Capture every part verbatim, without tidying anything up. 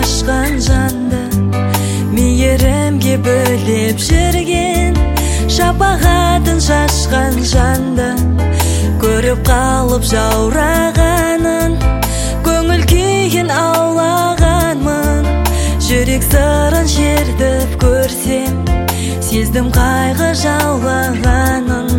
шашқан жанды, мейірімге бөлеп жүрген, шапағатын шашқан жанды көріп қалып жаурағанын, көңіл күйін аулағанмын. Жүрек сырын шертіп көрсем, сездім қайғы жаулағанын.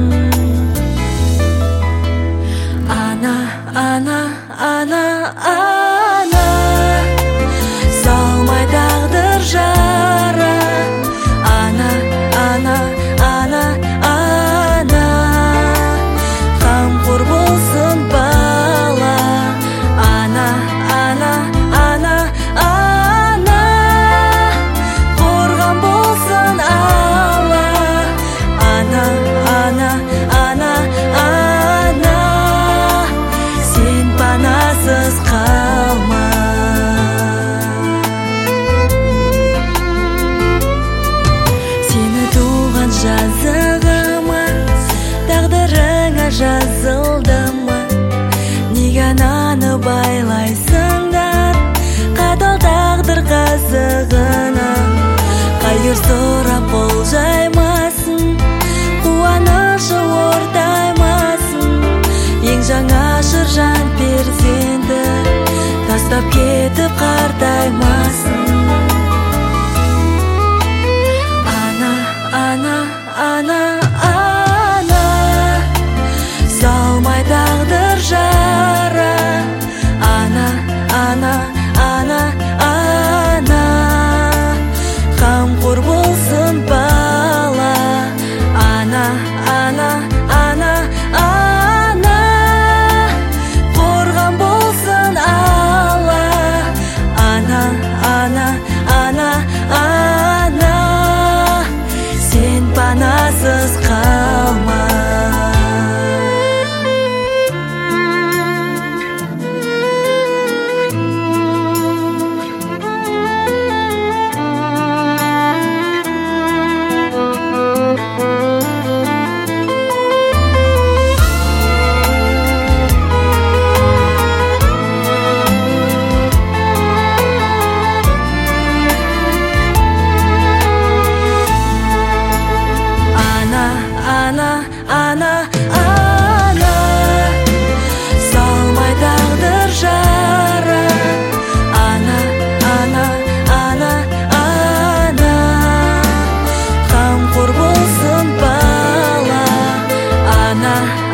Ана, ана, ана, ана, салмай тағдыр жара. Ана, ана, ана, ана, қамқор болсын бала. Ана, ана, ана, ана, қорған болсын алла. Ана, ана, ана, ана, сен панасыз қалма. Сені туған жазығыма, тағдырыңа жазылды ма? Неге ананы байлайсыңдар, қатал тағдыр қазығына? Қайыр сұрап болжаймасын, қуанышы ортаймасын. Ең жаңа жан перзенті тастап кетіп қартаймасын. Ана, ана, ана, ана, салмай тағдыр жара. Ана, ана, ана, ана, қамқор болсын бала. Ана, ана, ана, ана, қорған болсын алла. Ана, ана, ана, ана, сен панасыз қалма. Ана, ана, ана, салмай тағдыр жара. Ана, ана, ана, ана, қамқор болсын бала. Ана,